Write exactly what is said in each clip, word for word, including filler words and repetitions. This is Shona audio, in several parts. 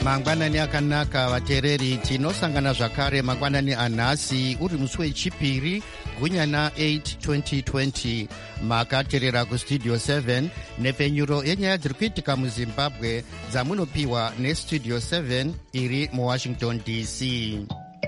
mangwanani akanaka vateereri, tinosangana zvakare mangwanani anhasi uri musi wechipiri gunyana eight twenty twenty. makateerera kustudio seven nepfenyuro yenyaya dziri kuitika muzimbabwe dzamunopiwa nestudio seven iri muwashington D C.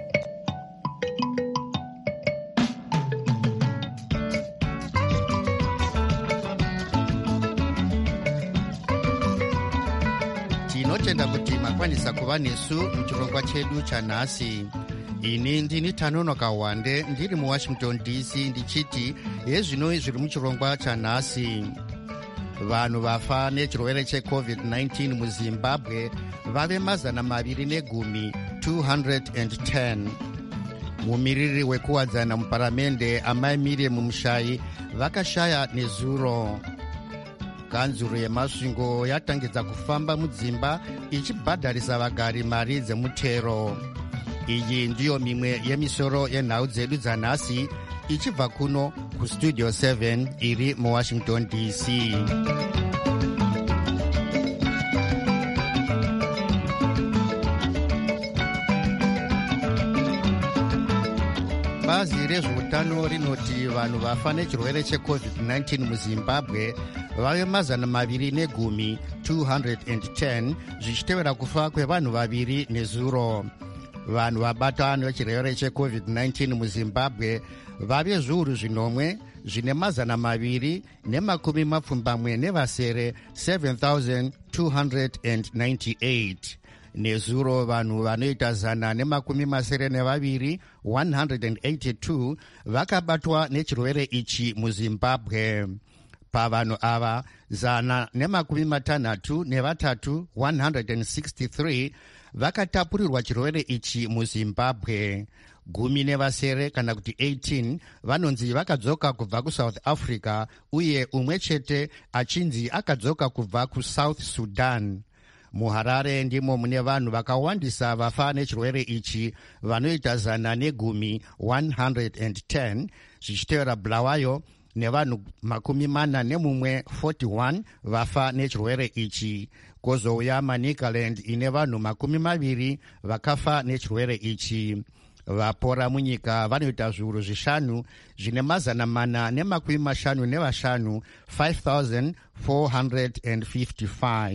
tinotenda kuti makwanisa kuva nesu muchirongwa chedu chanhasi. ini ndini Tanonoka Wande ndiri muwashington D C ndichiti hezvino zviri muchirongwa chanhasi. vanhu vafa nechirwere checovid nineteen muzimbabwe vave mazana maviri negumi two hundred ten. mumiriri wekuwadzana muparamende amai Miriam Mushai vakashaya nezuro. ganzuro yemasvingo yatangidza kufamba mudzimba ichibhadharisa vagari mari dzemutero. iyi ndiyo mimwe yemisoro yenhau dzedu dzanhasi ichibva kuno kustudio seven iri muwashington D C. bazi rezveutano rinoti vanhu vafa nechirwere checovid nineteen muzimbabwe vave mazana maviri negumi two hundred ten, zvichitevera kufa kwevanhu vaviri nezuro. vanhu vabatwa nechirwere checovid nineteen muzimbabwe vave zviuru zvinomwe zvine mazana maviri nemakumi mapfumbamwe nevasere seven thousand two hundred ninety-eight. nezuro vanhu vanoita zana nemakumi masere nevaviri one hundred eighty-two vakabatwa nechirwere ichi muzimbabwe. pavanhu ava zana nemakumi matanhatu nevatatu one hundred sixty-three vakatapurirwa chirwere ichi muzimbabwe. gumi nevasere kana kuti eighteen vanonzi vakadzoka kubva kusouth africa uye umwe chete achinzi akadzoka kubva kusouth sudan. muharare ndimo mune vanhu vakawandisa vafa nechirwere ichi vanoita zana negumi one hundred ten, zvichitevera bulawayo nevanhu makumi mana nemumwe forty-one vafa nechirwere ichi. kwozouya manicaland ine vanhu makumi maviri vakafa nechirwere ichi. vapora munyika vanoita zviuru zvishanu zvine mazana mana nemakumi mashanu nevashanu five thousand four hundred fifty-five.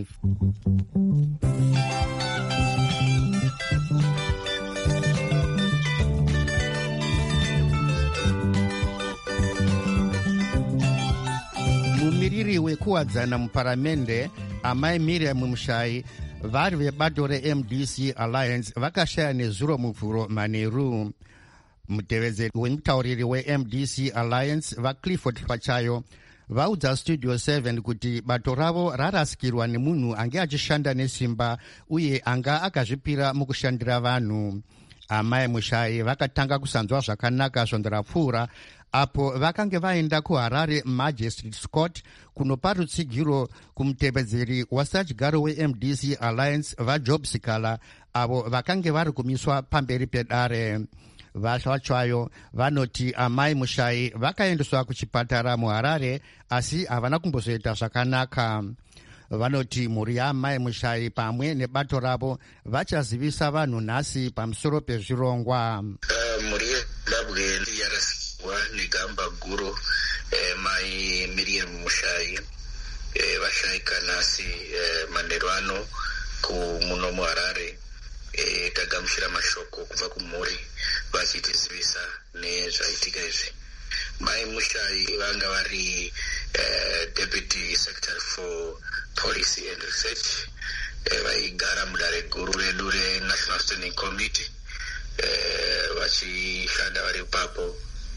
mumiriri wekuwadzana muparamende amai Miriam Mushai vari vebato reM D C Alliance vakashaya nezuro muvhuro manheru. mutevedzeri wemutauriri weM D C Alliance vaClifford Pachayo vaudza studio seven kuti bato ravo rarasikirwa nemunhu ange achishanda nesimba uye anga akazvipira mukushandira vanhu. amai Mushai vakatanga kusanzwa zvakanaka svondo rapfuura apo vakange vaenda kuHarare Magistrates Court kunopa rutsigiro kumutevedzeri wasachigaro weM D C Alliance vaJob Sikala avo vakange vari kumiswa pamberi pedare. vachayo vanoti amai Mushai vakaendeswa kuchipatara muHarare asi havana kumbozoita zvakanaka. vanoti mhuri yaamai Mushai pamwe nebato ravo vachazivisa vanhu nhasi pamusoro pezvirongwa. uh, mhuri yezimbabwe yarasikirwa negamba guru eh, mai Miriam Mushai eh, vashayika nhasi eh, manheru ano kumuno muHarare. eh, tagamuchira mashoko kubva kumhuri vachitizivisa nezvaitika izvi. mai Mushai vanga vari uh, deputy secretary for policy and research eh, vaigara mudare guru redu renational standing committee eh, vachishanda vari ipapo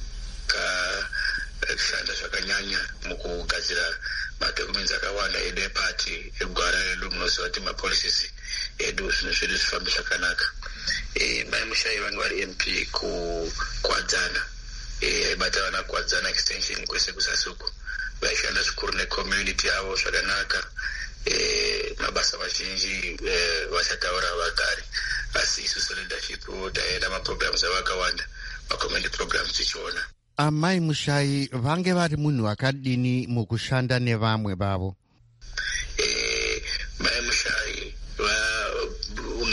kashanda zvakanyanya mukugadzira madhokumenti akawanda edu epati egwara redu. munoziva kuti mapolicies edu zvinhu zvedu zvifambe zvakanaka. eh, mai Mushai vanga vari M P kukwadzana aibata vana kukwadzana extension kwese kusasuku. vaishanda zvikuru necommunity yavo zvakanaka. eh, mabasa mazhinji eh, vachataura vagari asi isusu leadership taenda maprograms avakawanda macommunity programs tichiona. amai Mushai vange vari munhu akadini mukushanda nevamwe vavo? eh, mai Mushai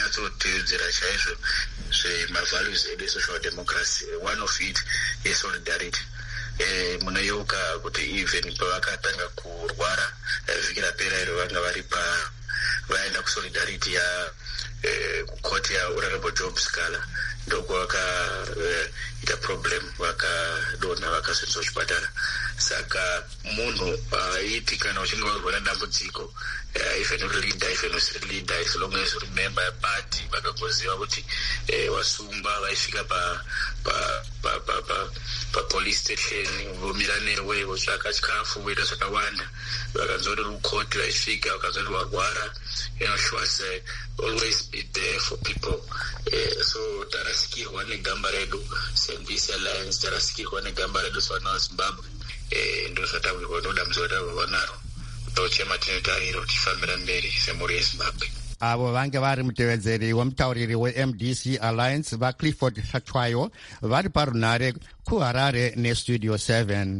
kunyatsoteedzera chaizvo zvemavalues edu esocial democracy. One of it is solidarity. Eh, munoyeuka kuti even pavakatanga kurwara vhiki rapera iro vanga vari pa vaenda kusolidarity ya eh, kukoti ya honorable Job Scala ndoko vakaita uh, problem vakadonha vakazoiswa kuchipatara. Saka munhu aiti uh, kana uchinge warwara dambudziko uh, even uri leader even usiri leader as long as remember party vakagoziva kuti uh, wasungwa vaisvika pa pa pa pa pa, pa police station vomira newe votsvaka chikafu voita zvakawanda vakanzori rukoti vaisvika vakanzori warwara. You know, she was uh, always be there for people. Uh, so tarasikirwa negamba redu Sembisi Alliance, tarasikirwa negamba redu Swana Zimbabwe. Eh, ndo zvatakurwa ndoda muzota vanaro tochema tinotariro tifambira mberi semhuri yeZimbabwe. Avo vange vari mutevedzeri wemutauriri we-M D C Alliance vaClifford Hlachwayo vari parunare kuHarare nestudio seven.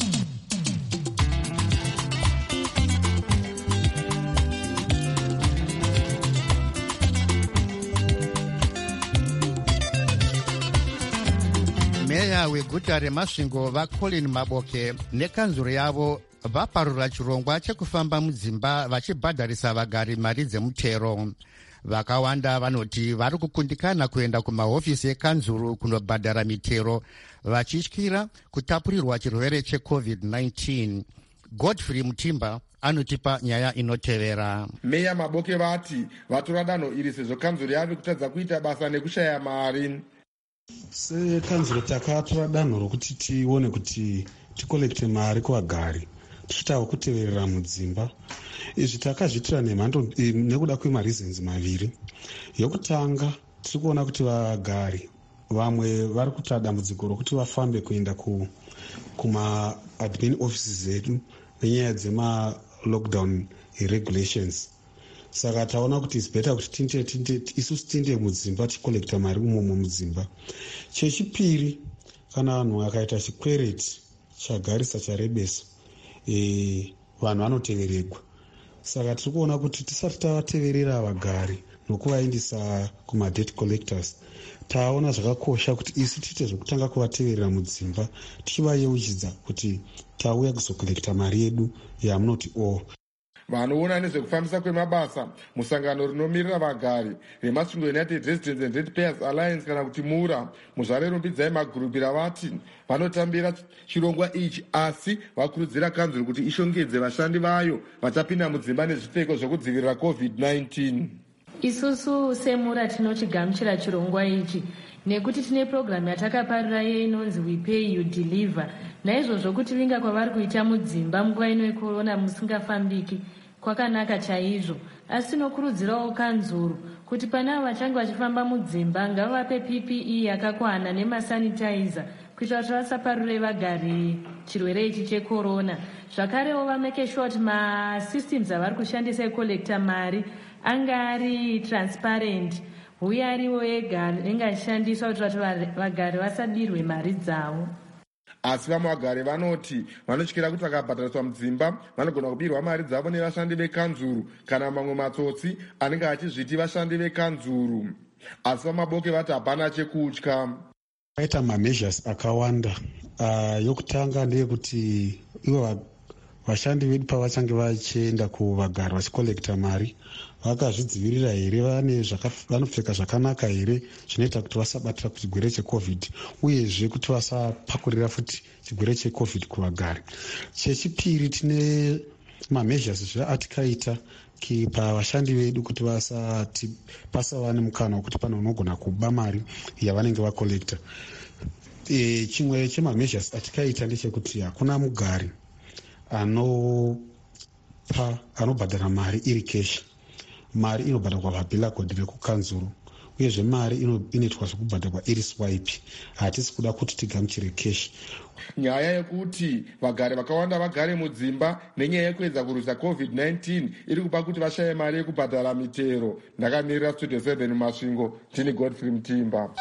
Meya weguta reMasvingo vaColin Maboke nekanzuro yavo vaparura chirongwa chekufamba mudzimba vachibhadharisa vagari mari dzemutero. Vakawanda vanoti vari kukundikana kuenda kumahofisi ekanzuro kunobhadhara mitero vachityira kutapurirwa chirwere checovid nineteen. Godfrey Mutimba anotipa nyaya inotevera. Meya Maboke vati vatora danho iri sezvo kanzuro yave kutadza kuita basa nekushaya mari. Sekanzuro takatora danho rokuti tione kuti tikolekte mari kuvagari tichitawo kuteverera mudzimba. Izvi takazviitira nemhando nekuda kwemareasons maviri. Yokutanga tiri kuona kuti vagari vamwe vari kuita dambudziko rokuti vafambe kuenda kuma admin offices edu nenyaya dzema lockdown regulations. Saka taona kuti it's better kuti tinde tinde isusu tinde mudzimba tikolekta mari umomo mudzimba. Chechipiri, kana vanhu vakaita chikwereti chagarisa charebesa e, vanhu vanoteveregwa. Saka tiri kuona kuti tisati tavateverera vagari nokuvaindisa kuma-debt collectors, taona zvakakosha kuti isu tiite zvokutanga kuvateverera mudzimba tichivayeuchidza kuti tauya kuzokolekta mari yedu yamunoti o. Vanoona nezvekufambisa kwemabasa musangano rinomirira vagari reMasvingo United Residents and Ratepayers Alliance kana kuti MURA muzvare rumbidzai magurupi ravati vanotambira chirongwa ichi, asi vakurudzira kanzuro kuti ishongedze vashandi vayo vachapinda mudzimba nezvipfeko zvokudzivirira covid nineteen. Isusu semura tinochigamuchira chirongwa ichi nekuti tine programu yatakaparira inonzi We Pay You Deliver. Naizvozvo kuti vinga kwavari kuita mudzimba munguva ino yekorona musingafambiki kwakanaka chaizvo, asi tinokurudzirawo kanzuro kuti pane avo vachange vachifamba mudzimba ngavape P P E yakakwana nemasanitizer kuitira kuti vasaparure vagari chirwere ichi chekorona. Zvakarewo vameke sure kuti masystems avari kushandisa ekolekta mari anga ari transparent uye ariwo ega anenge achishandiswa kuitira kuti vagari vasadirwe mari dzavo. Asi vamwe vagari vanoti vanotyira kuti vakabhadhariswa mudzimba vanogona kubirwa mari dzavo nevashandi vekanzuro kana mamwe matsotsi anenge achizviti vashandi vekanzuro. Asi vaMaboke vati hapana chekutya. Paita mameasures akawanda. Uh, yokutanga ndeyekuti ivo vashandi vedu pavachange vachienda kuvagari vachikolekta mari vakazvidzivirira here, vane vanopfeka zvakanaka here zvinoita kuti vasabatira kuchirwere checovid uyezve kuti vasapakurira futi chirwere checovid kuvagari. Chechipiri, tine mameasures zvaatikaita pavashandi vedu kuti vasati pasava nemukana wekuti pano unogona kuba mari yavanenge vakolekta. E, chimwe chemameasures atikaita ndechekuti hakuna mugari anopa anobhadhara mari iri keshi. Mari inobhadharwa pabhilakhodhi rekukanzuro uyezve mari inoitwa zvekubhadharwa iri swipe. Hatisi kuda kuti tigamuchire keshi. Nyaya yekuti vagari vakawanda vagare mudzimba nenyaya yekuedza kurwisa covid nineteen iri kupa kuti vashaye mari yekubhadhara mitero. Ndakamirira studio seven Masvingo, tini Godfrey Mutimba.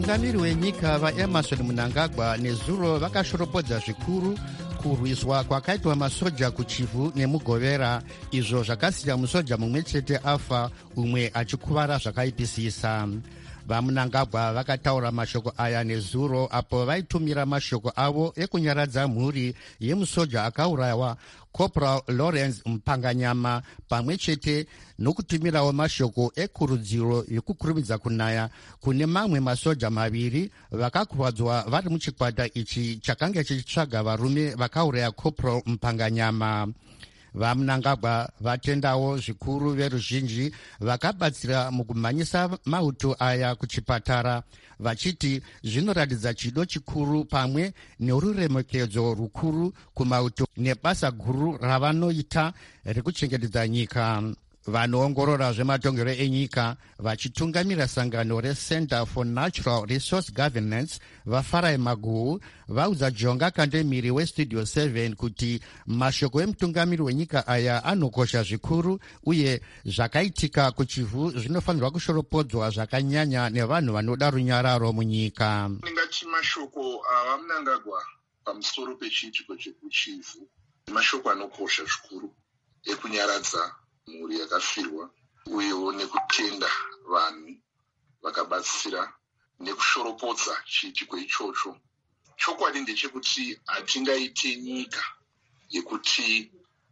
vatungamiri wenyika vaemerson mnangagwa nezuro vakashoropodza zvikuru kurwiswa kwakaitwa masoja kuchivu nemugovera, izvo zvakasiya musoja mumwe chete afa, umwe achikuvara zvakaipisisa. vamunangagwa vakataura mashoko aya nezuro apo vaitumira mashoko avo ekunyaradza mhuri yemusoja akaurayiwa Corporal Lawrence Mpanganyama, pamwe chete nokutumirawo mashoko ekurudziro yekukurumidza kunaya kune mamwe masoja maviri vakakuvadzwa vari muchikwata ichi chakanga chichitsvaga varume vakauraya Corporal Mpanganyama. vamunangagwa vatendawo zvikuru veruzhinji vakabatsira mukumhanyisa mauto aya kuchipatara, vachiti zvinoratidza chido chikuru pamwe neruremekedzo rukuru kumauto nebasa guru ravanoita rekuchengetedza nyika. vanoongorora zvematongero enyika vachitungamira sangano reCenter for Natural Resource Governance vafarai maguhu vaudza Jonga Kandemiri westudio seven kuti mashoko emutungamiri wenyika aya anokosha zvikuru uye zvakaitika kuchivu zvinofanirwa kushoropodzwa zvakanyanya nevanhu vanoda runyararo munyika. Ndingati mashoko avamunangagwa pamusoro pechiitiko chekuchivu mashoko anokosha zvikuru ekunyaradza mhuri yakafirwa uyewo nekutenda vanhu vakabatsira nekushoropodza chiitiko ichocho. Chokwadi ndechekuti hatingaite nyika yekuti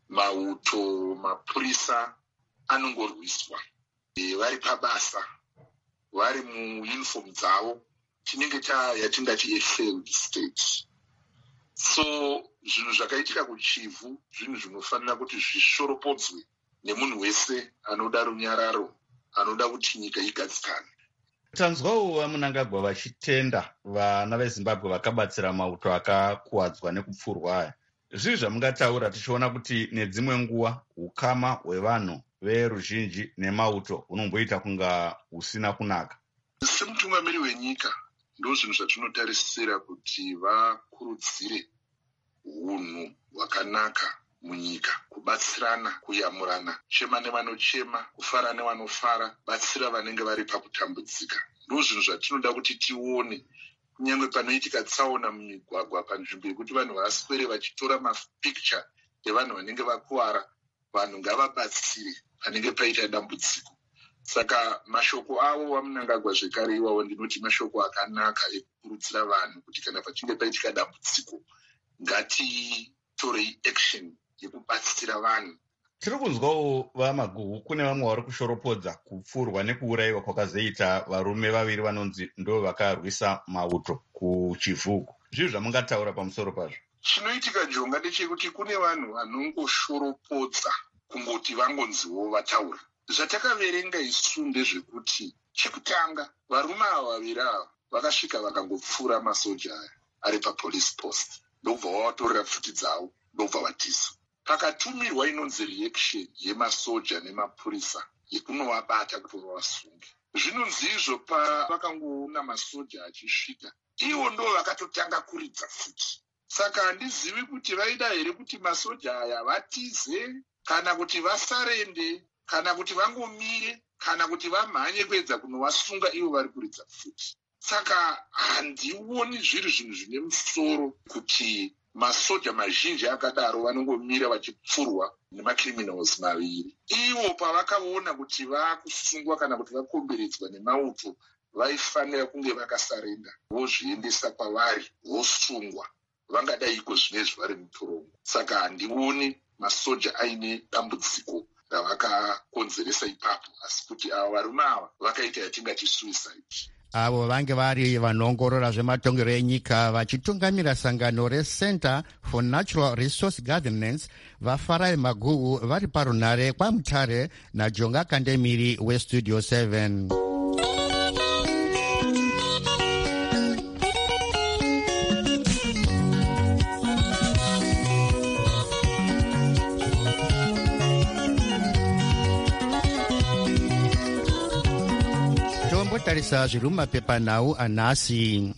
mauto mapurisa anongorwiswa e, vari pabasa vari muuniform dzavo, tinenge yatingati a failed state. So zvinhu zvakaitika kuchivu zvinhu zvinofanira kuti zvishoropodzwe nemunhu wese anoda runyararo, anoda kuti nyika igadzikane. Tanzwawo vamunangagwa vachitenda vana veZimbabwe vakabatsira mauto akakuwadzwa nekupfurwa aya. Zvizvi zvamungataura tichiona kuti nedzimwe nguva ukama hwevanhu veruzhinji nemauto hunomboita kunga husina kunaka. Semutungamiri wenyika ndo zvinhu zvatinotarisira kuti vakurudzire hunhu hwakanaka munyika, kubatsirana, kuyamurana, chema nevanochema, kufara nevanofara, batsira vanenge vari pakutambudzika. Ndo zvinhu zvatinoda kuti tione kunyange panoitika tsaona mumigwagwa panzvimbo yekuti vanhu vaswere vachitora mapicture evanhu vanenge vakuwara, vanhu ngavabatsire panenge paita dambudziko. Saka mashoko avo vamunangagwa zvekare iwawo ndinoti mashoko akanaka ekukurudzira vanhu kuti kana pachinge paitika dambudziko ngatitorei action yekubatsira vanhu. Tiri kunzwawo vamaguhu kune vamwe vari kushoropodza kupfurwa nekuurayiwa kwakazoita varume vaviri vanonzi ndo vakarwisa mauto kuchivuku. Zvizvi zvamungataura pamusoro pazvo? Chinoitika Jonga ndechekuti kune vanhu vanongoshoropodza kungoti vangonziwo vataura. Zvatakaverenga isu ndezvekuti chekutanga varume ava vaviri ava vakasvika vakangopfura masoja aya ari papolice post, ndobva vavatorera pfuti dzavo, ndobva vatiza. Pakatumirwa inonzi reaction yemasoja nemapurisa yekunovabata kuti vavasunge. Zvinonzi izvo pavakangoona masoja achisvika, ivo ndo vakatotanga kuridza futi. Saka handizivi kuti vaida here kuti masoja aya vatize, kana kuti vasarende, kana kuti vangomire, kana kuti vamhanye kuedza kunovasunga ivo vari kuridza futi. Saka handioni zviri zvinhu zvine musoro kuti masoja mazhinji akadaro vanongomira vachipfurwa nemacriminals maviri. Ivo pavakaona kuti vakusungwa kana kuti vakomberedzwa nemauto, vaifanira kunge vakasarenda, vozviendesa kwavari, vosungwa. Vangadaiko zvinezvi vari mutorongo. Saka handioni masoja aine dambudziko ravakakonzeresa ipapo, asi kuti ava varume ava vakaita yatingati suicide. Avo vange vari vanoongorora zvematongero enyika vachitungamira sangano reCenter for Natural Resource Governance vafarai maguhu vari parunhare kwaMutare naJonga Kandemiri westudio seven. Tarisa zviri mumapepanhau anhasi.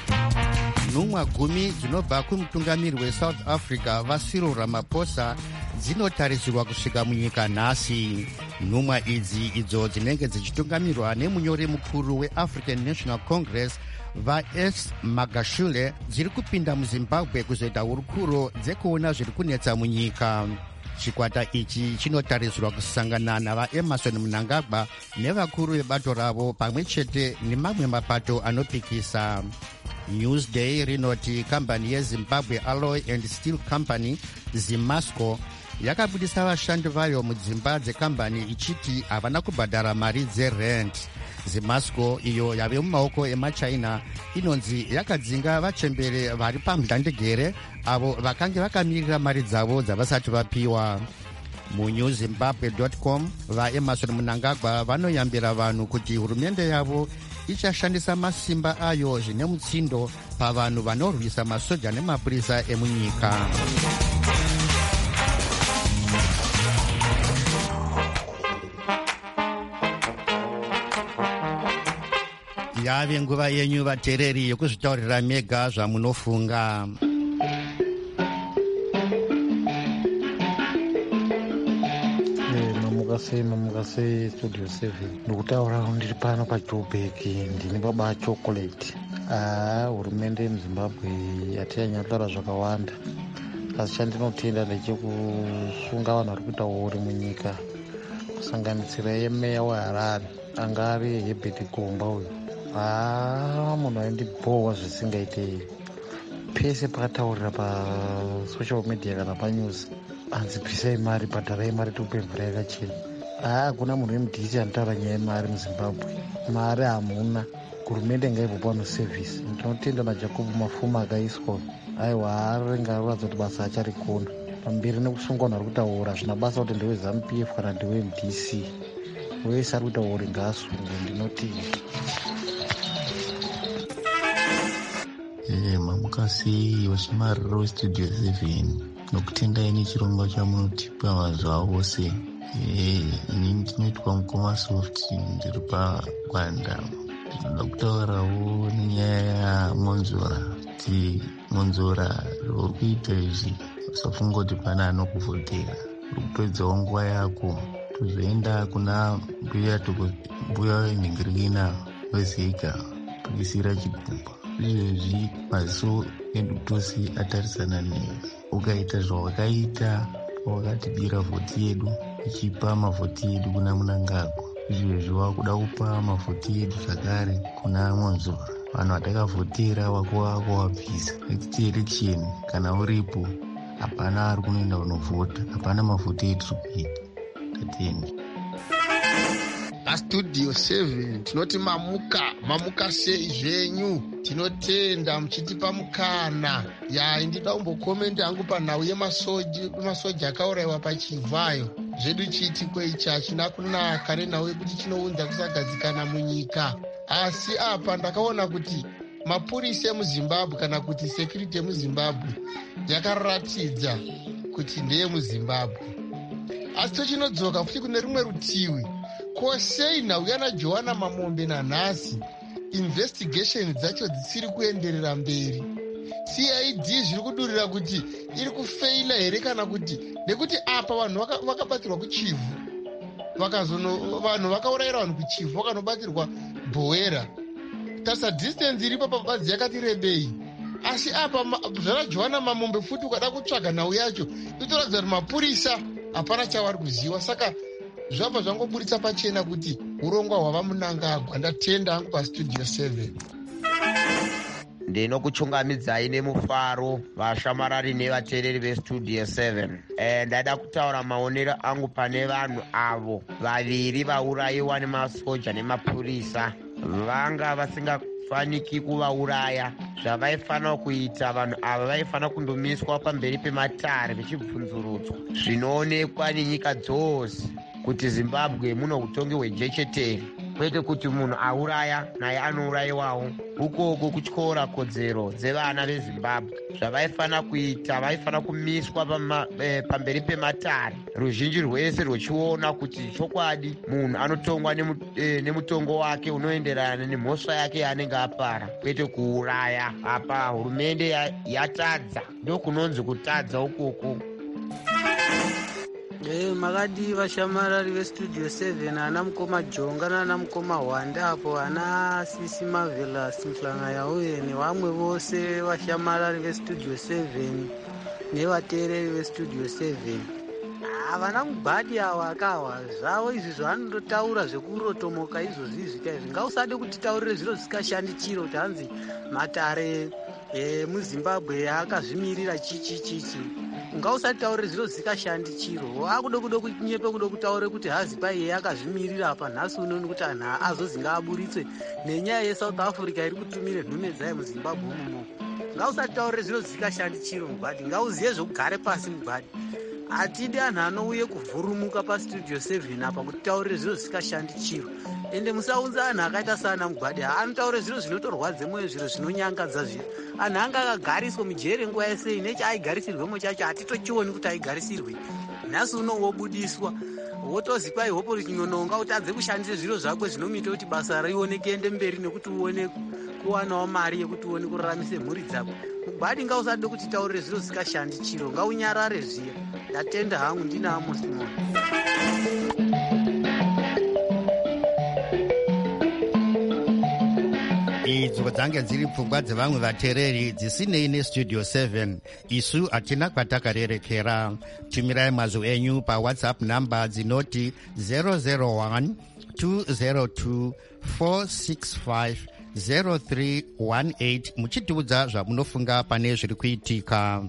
nhumwa gumi dzinobva kumutungamiri weSouth Africa vaCyril Ramaphosa dzinotarisirwa kusvika munyika nhasi. Nhumwa idzi idzo dzinenge dzichitungamirwa nemunyori mukuru weAfrican National Congress vaS Magashule dziri kupinda muZimbabwe kuzoita hurukuro dzekuona zviri kunetsa munyika. Chikwata ichi chinotarisirwa kusangana navaEmerson Mnangagwa nevakuru vebato ravo pamwe chete nemamwe mapato anopikisa. Newsday rinoti kambani yeZimbabwe Alloy and Steel Company Zimasco yakabudisa vashandi vayo mudzimba dzekambani ichiti havana kubhadhara mari dzerent. Zimasco iyo yave mumaoko emachina inonzi yakadzinga vachembere vari pamhlandegere avo vakange vakamirira mari dzavo dzavasati vapiwa. Mu Zimbabwe dot com vaEmerson Mnangagwa vanoyambira vanhu kuti hurumende yavo ichashandisa masimba ayo zvine mutsindo pavanhu vanorwisa masoja nemapurisa emunyika. Yave nguva yenyu vateereri yokuzvitaurira mega zvamunofunga. Mamukasei mamukasei studio seven ndikutaura ndiri pano paJoburg ndine baba chocolate. Ah, hurumende yemuZimbabwe yatiyanyatora zvakawanda, asi chandinotenda ndechekusunga vanhu vari kuita uri munyika, kusanganisira yemeya weHarare anga ari Herbert Gomba uyu. Ah, munhu aindibhowa zvisingaitei pese pakataurira pasocial media kana panews, anzi bvisai mari, bhadharai mari tikupe mvura yakachena. Ah, hakuna munhu wemudhisi anotaura nyaya yemari muZimbabwe. Mari hamuna, hurumende ngaibve pano service. Ndinotenda naJacob Mafuma akaiswa, aiwa arenga aratidza kuti basa acharikona pamberi nekusungwa vanhu vari kutaura zvina basa kuti ndewe ZANU-P F kana ndewe M D C, wese ari kutaura ngaasungwe. Ndinotenda. Eh, mamukasi wachimariro studio seven nokutendai nechirongwa chamunotipa mazuva ose. Eh, ini ndinoitwa mukoma soft, ndiri paGwanda. Ndinoda kutaurawo nenyaya yaMonzora, kuti Monzora uri kuita izvi usafunga kuti pana anokuvhotera, uri kupedzawo nguva yako tozoenda kuna mbuya mbuya wenhingirikina weZega pikisira chigumba. Izvezvi maziso edu tose atarisana newe. Ukaita zvawakaita wakatibira vhoti yedu, ichipa mavhoti yedu kuna Mnangagwa, izvezvi wakuda kupa mavhoti yedu zvakare kuna Monzora. Vanhu vatakavhotera wako wako wabvisa. Nekuti election kana uripo hapana ari kunoenda kunovhota, hapana mavhoti edu kuita. Tatende. Studio seven tinoti mamuka mamuka sei zvenyu, tinotenda muchitipa mukana. Ya ndida kumbokomenda hangu panhau yemasoja masoja akaurayiwa paChivhayo. Zvedu chiti kweicha hachina kunaka nenhau yekuti chinounza kusagadzikana munyika. Asi apa ndakaona kuti mapurisa emuZimbabwe kana kuti security yemuZimbabwe yakaratidza kuti ndeye muZimbabwe. Asi tochinodzoka futi kune rumwe rutivi, kosei nhau yana Joanna Mamombe nanhasi investigation dzacho dzisiri kuenderera mberi. C I D zviri kudurira kuti iri kufeila here kana kuti nekuti apa vanhu vakabatirwa kuChivhu, vakazono vanhu vakaurayira vanhu kuChivhu vakanobatirwa Bhowera. Tasa distance iripo pabadzi yakati rebei. Asi apa zvana Joanna Mamombe futi ukada kutsvaga nhau yacho itoratidza kuti mapurisa hapana chavari kuziva. Saka zvabva zvangoburitsa pachena kuti urongwa hwava Mnangagwa. Ndatenda hangu pastudio seven. Ndinokuchungamidzai nemufaro vashamarari nevateereri vestudio seven. E, ndada kutaura maonero angu pane vanhu avo vaviri vaurayiwa nemasoja nemapurisa. Vanga vasingafaniki kuvauraya. Zvavaifanira kuita vanhu ava vaifanira kundomiswa pamberi pematare vechibvunzurudzwa. Zvinoonekwa nenyika dzose kuti Zimbabwe muno utongi hwejecheteri, kwete kuti munhu auraya naye anourayiwawo. Ukoko kutyora kodzero dzevana veZimbabwe. Zvavaifanira kuita, vaifanira kumiswa pama, e, pamberi pematare, ruzhinji rwese rwechiona kuti chokwadi munhu anotongwa nemu, e, nemutongo wake unoenderana nemhosva yake yaanenge apara, kwete kuuraya. Apa hurumende yatadza, ndokunonzi kutadza ukoko. Eh, makadi vashamarari vestudio seven ana mukoma jonga nana mukoma hwanda apo ana sisi marvelous mhlanga yauye nevamwe vose vashamarari vestudio seven nevateereri vestudio seven. Havana mugwadi ava akawa zvavo izvi zvaanondotaura zvekurotomoka izvozvi zvika izvi ngausade kutitaurire zviro zvisikashandi chiro kuti hanzi matare emuzimbabwe akazvimirira chichi chichi. Ngausataurire zviro zvisikashandi chiro akude kude kunyepe kude kutaure kuti hazi paiye akazvimirira apa nhasi uno nekuti anhu azozi ngaaburitse nenyaya yeSouth Africa iri kutumire nhume dzayo muZimbabwe umomo. Ngausataurire zviro zvisikashandi chiro mugwadi, ngauziye zvekugare pasi mugwadi. Atidi anhu anouye kuvhurumuka pastudio seven apa kutaurire zviro zvisikashandi chiro. Ende musaunza anhu akaita sana mugwadi anotaure zviro zvinotorwadze mwoyo, zviro zvinonyangadza zviro. Anhu anga akagariswa mujere nguva yese nechi aigarisirwemo chacho hatitochioni kuti aigarisirwe. Nhasi uno wobudiswa wotozi pai hopo richinyononga utadze kushandisa zviro zvakwe zvinomita kuti basa rione kuende mberi nekuti uone kuwanawo mari yekuti uone kuraramise mhuri dzako. Mugwadi ngausade kuti taurire zviro zvisikashandi chiro, ngaunyarare zviya. Ndatenda hangu ndina Amos Moyo. idzo dzange dziri pfungwa dzevamwe vateereri dzisinei nestudio seven. Isu hatina kwatakarerekera. Tumirai mazwi enyu pawhatsapp namba dzinoti zero zero one two zero two four six five zero three one eight muchitiudza zvamunofunga pane zviri kuitika.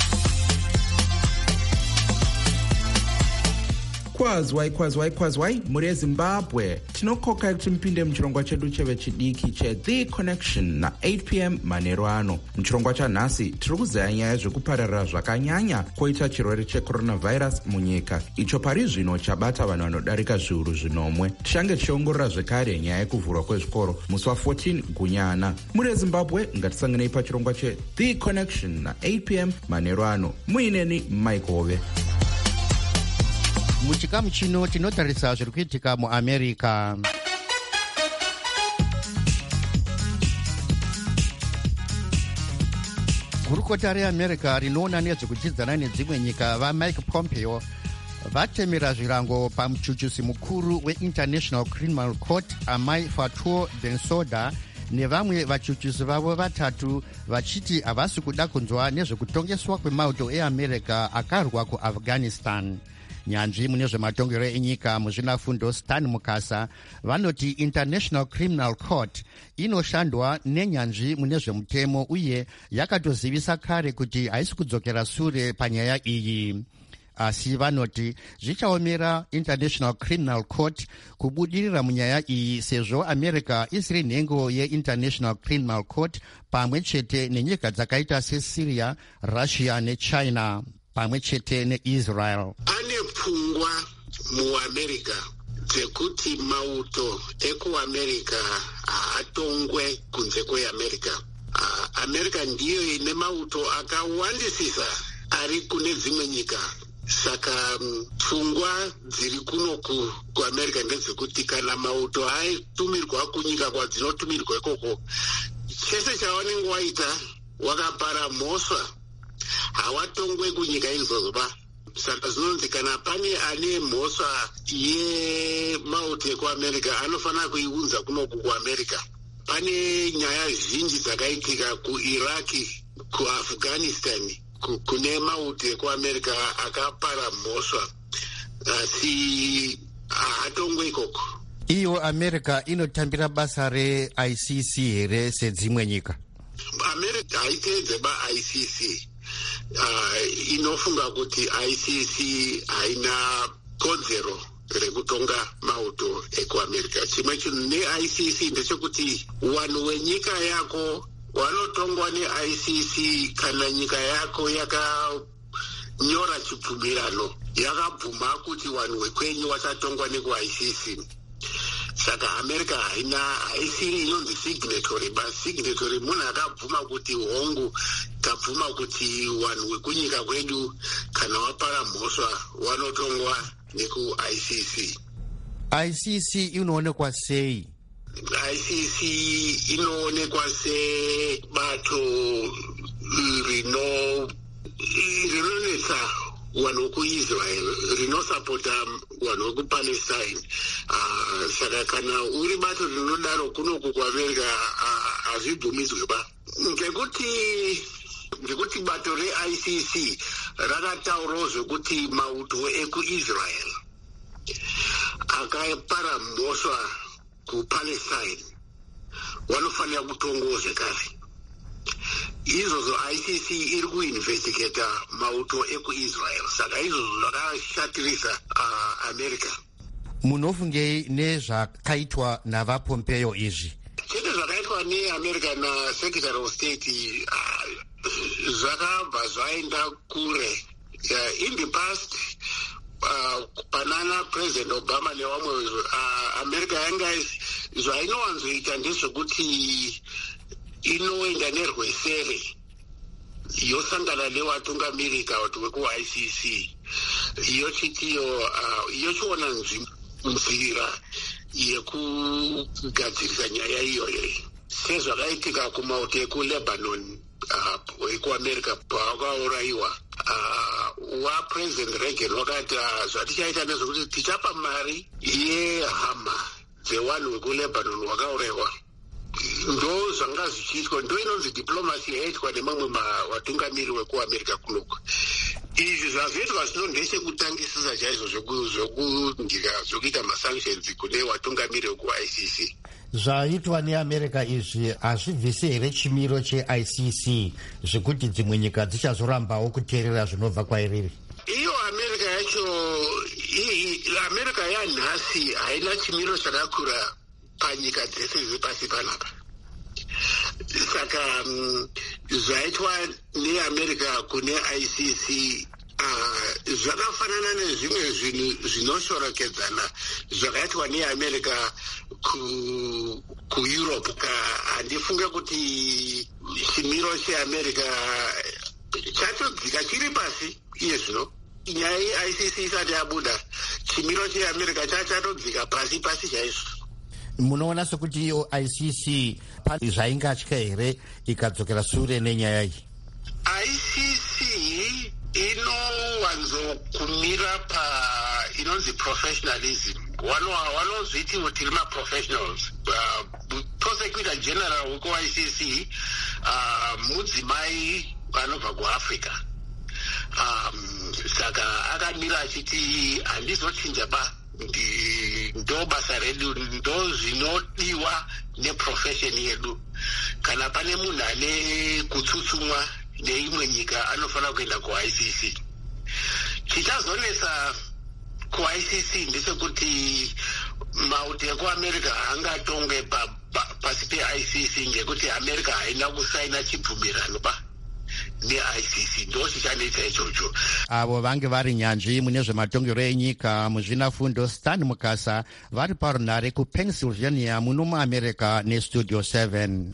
kwazwai kwazwai kwazwai muri ezimbabwe tinokoka kuti mupinde muchirongwa chedu chevechidiki cheThe Connection na-eight p m manheru ano. Muchirongwa chanhasi tiri kuzaya nyaya zvekupararira zvakanyanya kwoita chirwere cheCoronavirus munyika, icho pari zvino chabata vanhu vanodarika zviuru zvinomwe. Tichange tichiongorora zvekare nyaya yekuvhurwa kwezvikoro musi wa14 gunyana. Muri ezimbabwe ngatisanganei pachirongwa cheThe Connection na-eight p m manheru ano. Muineni Mike Hove. Muchikamu chino tinotarisa zviri kuitika muAmerica. Gurukota reAmerica rinoona nezvekuchidzana nedzimwe nyika vaMike Pompeo vatemera zvirango pamuchuchusi mukuru weInternational Criminal Court Amai Fatuo Bensouda nevamwe vachuchusi vavo vatatu vachiti havasi kuda kunzwa nezvekutongeswa kwemauto eAmerica akarwa kuAfghanistan. Nyanzvi mune zvematongero enyika muzvinafundo Stan Mukasa vanoti International Criminal Court inoshandwa nenyanzvi mune zvemutemo uye yakatozivisa kare kuti haisi kudzokera sure panyaya iyi. Asi vanoti zvichaomera International Criminal Court kubudirira munyaya iyi sezvo America isiri nhengo yeInternational Criminal Court pamwe chete nenyika dzakaita seSyria, Russia neChina pamwe chete neIsrael. Pane pfungwa muAmerica dzekuti mauto ekuAmerica haatongwe kunze kweAmerica. Uh, America ndiyo ine mauto akawandisisa ari kune dzimwe nyika. Saka pfungwa dziri kuno kuAmerica ndedzekuti kana mauto aitumirwa kunyika kwadzinotumirwa ikoko, chese chavanenge waita wakapara mhosva hawatongwe kunyika izvozvo pa. Saka zvinonzi kana pane ane mhosva yemauto ekuAmerica anofanira kuiunza kunoku kuAmerica. Pane nyaya zhinji dzakaitika kuIraki, kuAfghanistan, kune mauto ekuAmerica akapara mhosva asi haatongwe ikoko. Iyo America inotambira basa reI C C here sedzimwe nyika? America haiteedze baI C C. Uh, inofunga kuti I C C haina kodzero rekutonga mauto ekuAmerica. Chimwe chinhu neI C C ndechekuti vanhu wenyika yako vanotongwa neI C C kana nyika yako yakanyora chibvumirano yakabvuma kuti vanhu vekwenyu vachatongwa nekuI C C. Saka America haina haisiri inonzi signatory, but signatory munhu akabvuma kuti hongu kabvuma kuti vanhu vekunyika kwedu kana vapara mhosva vanotongwa nekuI C C. I C C inoonekwa sei? I C C inoonekwa sebato rino rinonetsa vanhu vekuisrael rinosapota vanhu vekupalestine. Uh, saka kana uri bato rinodaro kunoku kuamerica hazvibvumidzwe ba ngekuti ngekuti bato re-I C C rakataurawo zvekuti mauto ekuisrael akapara mhosva kupalestine vanofanira kutongowo zvekare. izvozvo I C C iri kuinvestigata mauto ekuisrael, saka izvozvo zvakashatirisa uh, america. Munofungei nezvakaitwa navapompeo izvi? Chete zvakaitwa neamerica naSecretary of State uh, zvakabva zvaenda kure. Uh, in the past uh, panana President Obama nevamwe uh, america yanga zvainowanzoita ndezvekuti inoenda nerwesere yosangana nevatungamiri kavatu veku-I C C yochitiyo uh, yochiona nzira yekugadzirisa nyaya iyoyo sezvakaitika kumauto ekuLebanon uh, ekuamerica pavakaurayiwa. Uh, wapresident Reagan wakati uh, zvatichaita nezvekuti tichapa mari yehama dzevanhu vekuLebanon vakaurayiwa. Ndo zvanga zvichiitwa, ndo inonzi diplomacy yaitwa nemamwe vatungamiri vekuamerica kunoku. Izvi zvazvoitwa zvino ndechekutangisisa chaizvo zvokundika zvokuita masanctions kune vatungamiri veku-I C C. Zvaitwa neamerica izvi hazvibvisi here chimiro che-I C C zvekuti dzimwe nyika dzichazorambawo kuteerera zvinobva kwairiri? Iyo america yacho, america yanhasi haina chimiro chakakura panyika dzese dzepasi panapa. Saka um, zvaitwa neamerica kune I C C uh, zvakafanana nezvimwe zvinhu zvinoshorokedzana zvakaitwa neamerica ku, kueurope. Handifunge kuti chimiro cheamerica chatodzika chiri pasi iye zvino. Nyaya ye-I C C isati yabuda, chimiro cheamerica chatodzika pasi pasi chaizvo. Munoona sekuti iyo I C C zvaingatya here ikadzokera sure nenyaya iyi? I C C inowanzokumira pa inonzi professionalism. Vanozviti kuti tiri ma-professionals. Uh, prosecutor general weku-I C C uh, mudzimai vanobva kuAfrica. Um, saka akamira achiti handizochinja ba, ndo basa redu, ndo zvinodiwa neprofession yedu. Kana pane munhu ane kutsutsumwa neimwe nyika anofanira kuenda ku-I C C. Chichazonesa ku-I C C ndechekuti mauto ekuamerica angatonge pa, pa, pasi pe-I C C ngekuti america haina kusaina chibvumirano pa ne-I C C. Ndo chichanetsa ichocho. Avo vange vari nyanzvi mune zvematongero enyika muzvinafundo Stan Mukasa vari parunhare kuPennsylvania muno muamerica nestudio seven.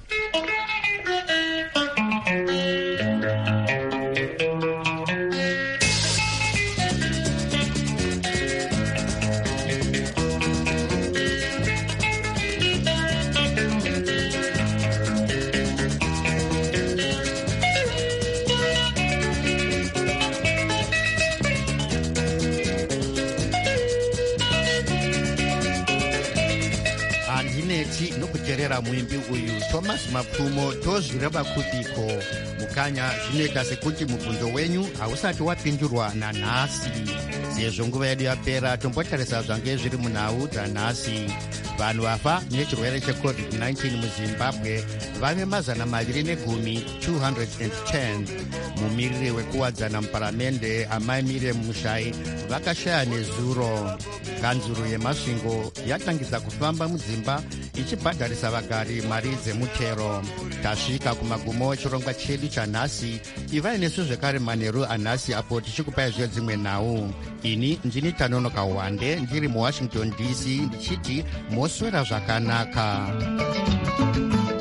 Nokuteerera muimbi uyu Thomas Mapfumo tozvireva kupiko mukanya zvinoita sekuti mubvunzo wenyu hausati wapindurwa nanhasi. Sezvo nguva yedu yapera, tombotarisa zvange zviri munhau dzanhasi. Vanhu vafa nechirwere checovid nineteen muZimbabwe vave mazana maviri negumi two hundred ten. Mumiriri wekuwadzana muparamende Amai Miriam Mushai vakashaya nezuro. Kanzuru yemasvingo yatangidza kufamba mudzimba ichibhadharisa vagari mari dzemutero. Tasvika kumagumo chirongwa chedu chanhasi. Ivai nesu zvekare manheru anhasi apo tichikupai zve dzimwe nhau. Ini ndini Tanonoka Wande ndiri muWashington D C ndichiti moswera zvakanaka.